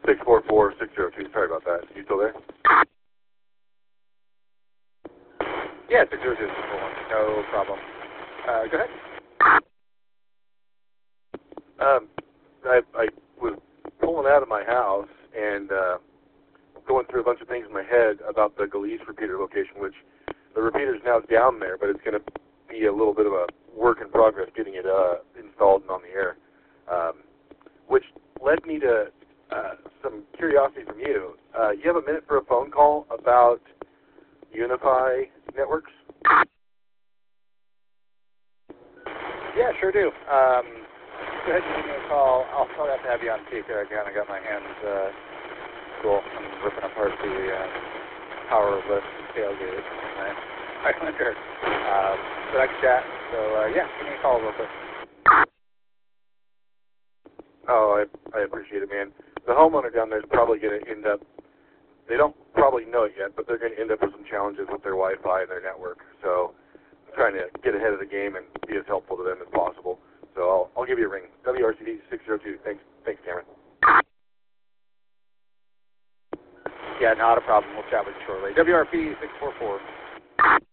644-602. Sorry about that. You still there? Yeah, 602. No problem. Go ahead. I was pulling out of my house and going through a bunch of things in my head about the Galeese repeater location, which the repeater's now down there, but it's going to be a little bit of a work in progress getting it installed and on the air, which led me to some curiosity from you. You have a minute for a phone call about Unify Networks? Yeah, sure do. Go ahead and give me a call. I'll probably have to have you on speaker. I kind of got my hands full. I'm ripping apart the power lift tailgate in my Highlander. But I can chat. So, yeah, give me a call real quick. Oh, I appreciate it, man. The homeowner down there is probably going to end up, they don't probably know it yet, but they're going to end up with some challenges with their Wi-Fi and their network. So I'm trying to get ahead of the game and be as helpful to them as possible. So I'll give you a ring. WRCD 602. Thanks, Cameron. Yeah, not a problem. We'll chat with you shortly. WRP 644.